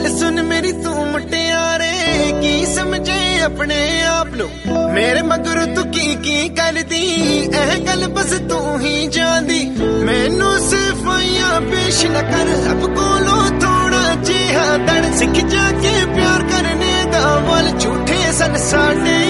सुन मेरी तू मुटियारे की समझे अपने आप नो मेरे मगर तू की कर दी एह गल बस तू ही जानदी मैनू सिफाइयां पेश न कर रब कोलो थोड़ा जिहा दड़ सिख जाके प्यार करने दा वल झूठे सन साडे